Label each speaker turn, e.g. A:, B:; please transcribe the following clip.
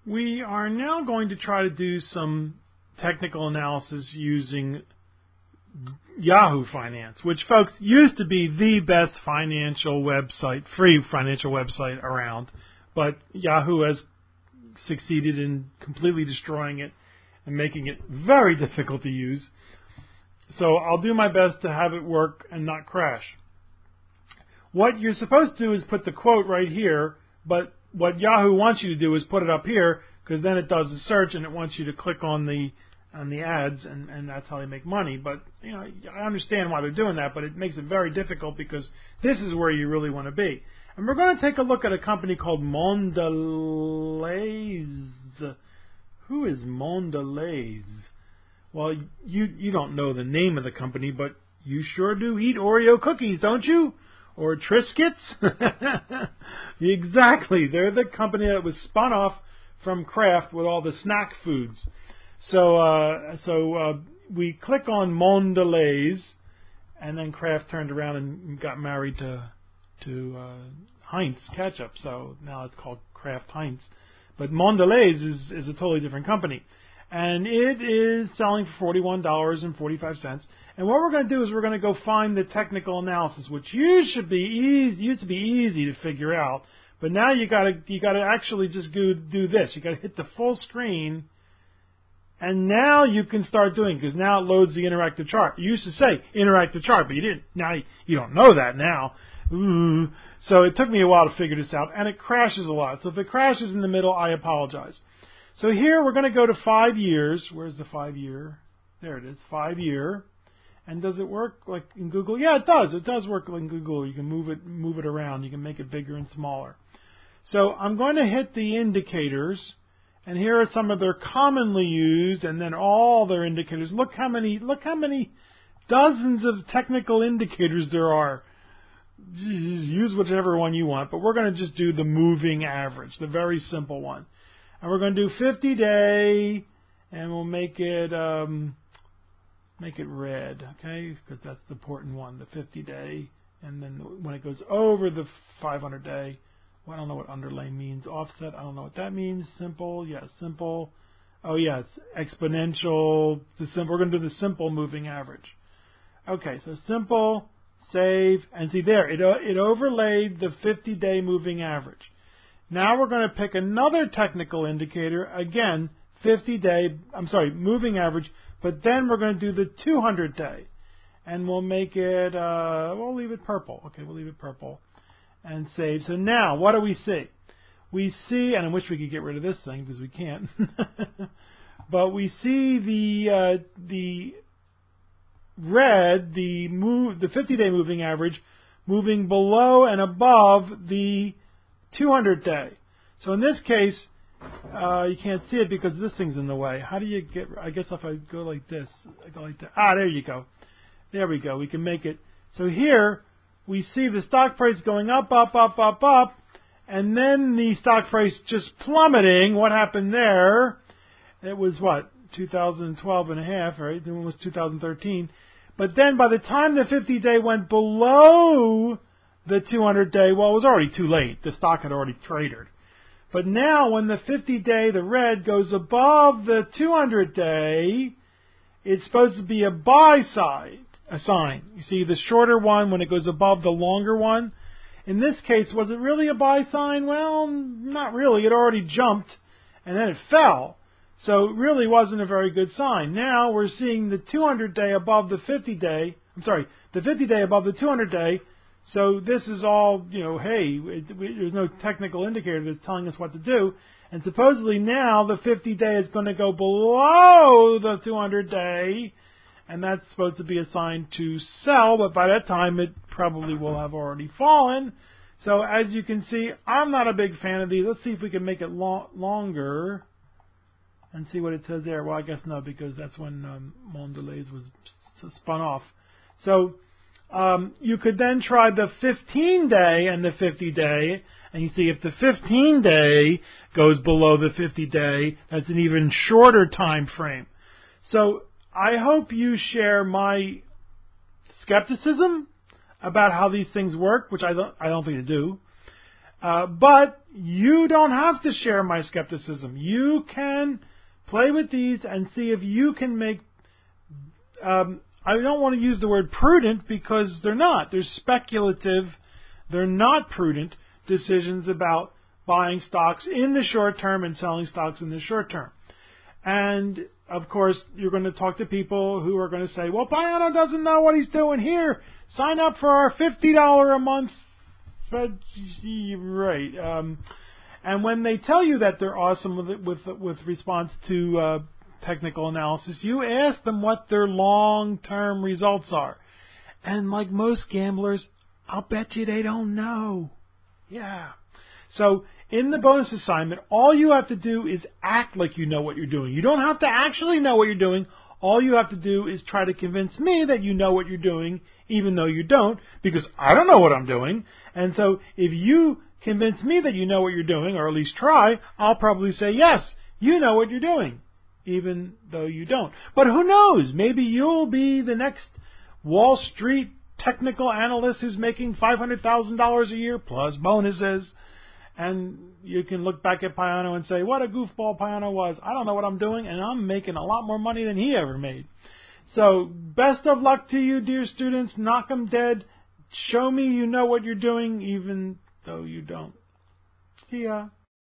A: We are now going to try to do some technical analysis using Yahoo Finance, which, folks, used to be the best financial website, free financial website around, but Yahoo has succeeded in completely destroying it and making it very difficult to use. So I'll do my best to have it work and not crash. What you're supposed to do is put the quote right here, but what Yahoo wants you to do is put it up here, because then it does the search and it wants you to click on the ads, and that's how they make money. But you know, I understand why they're doing that, but it makes it very difficult because this is where you really want to be. And we're going to take a look at a company called Mondelez. Who is Mondelez? Well, you don't know the name of the company, but you sure do eat Oreo cookies, don't you? Or Triscuits? Exactly. They're the company that was spun off from Kraft with all the snack foods. So we click on Mondelez, and then Kraft turned around and got married to Heinz ketchup. So now it's called Kraft Heinz. But Mondelez is a totally different company. And it is selling for $41.45. And what we're going to do is we're going to go find the technical analysis, which used to be easy to figure out. But now you got to actually just do this. You got to hit the full screen, and now you can start doing, because now it loads the interactive chart. You used to say interactive chart, but you didn't. Now you don't know that now. Ooh. So it took me a while to figure this out, and it crashes a lot. So if it crashes in the middle, I apologize. So here we're going to go to 5 years. Where's the 5 year? There it is, 5 year. And does it work like in Google? Yeah, it does. It does work like in Google. You can move it around. You can make it bigger and smaller. So I'm going to hit the indicators, and here are some of their commonly used, and then all their indicators. Look how many dozens of technical indicators there are. Use whichever one you want, but we're going to just do the moving average, the very simple one. And we're going to do 50-day, and we'll make it red, okay? Because that's the important one, the 50-day. And then when it goes over the 500-day, well, I don't know what underlay means. Offset, I don't know what that means. Simple, yeah, simple. Oh, yeah, it's exponential. We're going to do the simple moving average. Okay, so simple, save, and see there, it overlaid the 50-day moving average. Now we're going to pick another technical indicator, again, moving average, but then we're going to do the 200-day. And we'll make it, we'll leave it purple. Okay, we'll leave it purple. And save. So now, what do we see? We see, and I wish we could get rid of this thing, because we can't. But we see the red, the 50-day moving average, moving below and above the 200-day. So in this case, you can't see it because this thing's in the way. How do you get, I guess if I go like this, I go like that. Ah, there you go. There we go. We can make it. So here, we see the stock price going up, and then the stock price just plummeting. What happened there? It was what? 2012 and a half, right? Then it was 2013. But then by the time the 50-day went below the 200-day, well, it was already too late. The stock had already traded. But now when the 50-day, the red, goes above the 200-day, it's supposed to be a buy side, a sign. You see the shorter one when it goes above the longer one. In this case, was it really a buy sign? Well, not really. It already jumped, and then it fell. So it really wasn't a very good sign. Now we're seeing the 200-day above the 50-day. The 50-day above the 200-day. So this is all, hey, there's no technical indicator that's telling us what to do. And supposedly now the 50-day is going to go below the 200-day. And that's supposed to be a sign to sell. But by that time, it probably will have already fallen. So as you can see, I'm not a big fan of these. Let's see if we can make it longer and see what it says there. Well, I guess no, because that's when Mondelez was spun off. So you could then try the 15-day and the 50-day, and you see if the 15-day goes below the 50-day, that's an even shorter time frame. So I hope you share my skepticism about how these things work, which I don't think they do. But you don't have to share my skepticism. You can play with these and see if you can make, I don't want to use the word prudent because they're not. They're speculative. They're not prudent decisions about buying stocks in the short term and selling stocks in the short term. And, of course, you're going to talk to people who are going to say, well, Payano doesn't know what he's doing here. Sign up for our $50 a month. Right. And when they tell you that they're awesome with response to technical analysis, you ask them what their long-term results are. And like most gamblers, I'll bet you they don't know. Yeah. So in the bonus assignment, all you have to do is act like you know what you're doing. You don't have to actually know what you're doing. All you have to do is try to convince me that you know what you're doing, even though you don't, because I don't know what I'm doing. And so if you convince me that you know what you're doing, or at least try, I'll probably say, yes, you know what you're doing, even though you don't. But who knows? Maybe you'll be the next Wall Street technical analyst who's making $500,000 a year plus bonuses. And you can look back at Payano and say, what a goofball Payano was. I don't know what I'm doing, and I'm making a lot more money than he ever made. So, best of luck to you, dear students. Knock 'em dead. Show me you know what you're doing, even though you don't. See ya.